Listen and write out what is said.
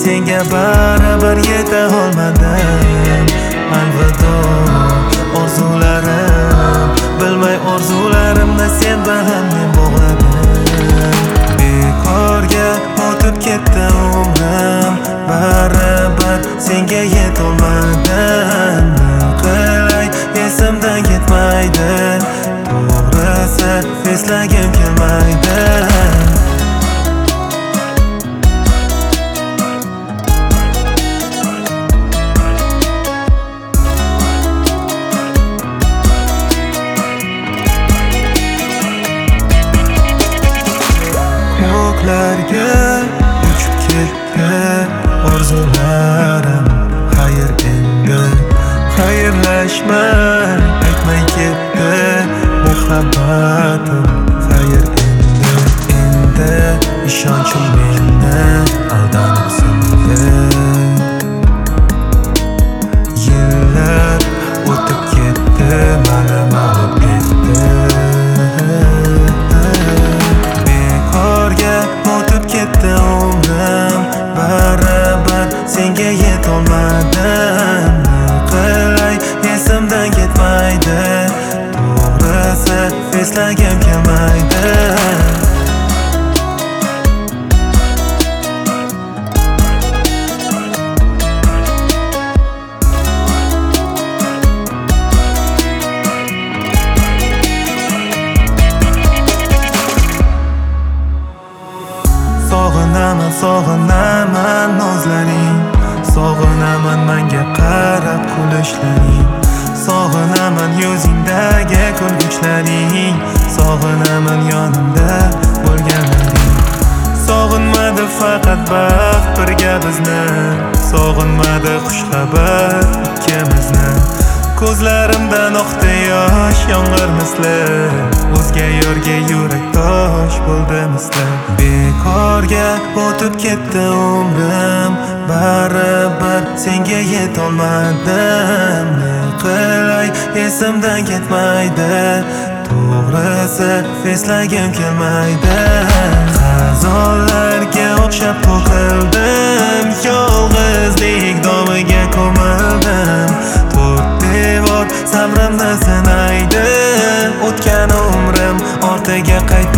senga baribir yeta olmadim. Alvido orzularim, bilmay orzularimni sen bilan men bog'ladim. Bekorga o'tib ketdi umrim, baribir senga yetolmadim. Qilay esimdan ketmaydi, to'g'risi eslagim kelmaydi. Ko'klarga uchib ketdi orzularim, xayr endi xayrlashmay aytmay ketdi muhabbatim, xayr endi ishonchim meni aldanib sindi. Yillar o'tib ketdi, mani mag'lub etdi. O'tib ketdi umrim, baribir senga yetolmadim. Qilay esimdan ketmaydi, to'g'risi eslagim kelmaydi. Sog'inaman nozlaring, sog'inaman menga qarab kulishlaring, sog'inaman yuzingdagi kulgichlaring, sog'inaman yonimda bo'lganlaring. Sog'inmadi faqat baxt birga bizni, sog'inmadi xushxabar ikkimizni. Ko'zlarimdan oqdi yosh yomg'ir misli, o'zga yorga yurak tosh bo'ldi misli. Bekorga o'tib ketdi umrim, baribir senga yetolmadim. Ne qilay esimdan ketmaydi, to'g'risi eslagim kelmaydi. Xazonlarga o'xshab to'kildim, yolg'izlik domiga ko'mildim. Devor sabrimni sinaydi, o'tgan umrim ortiga qaytdi.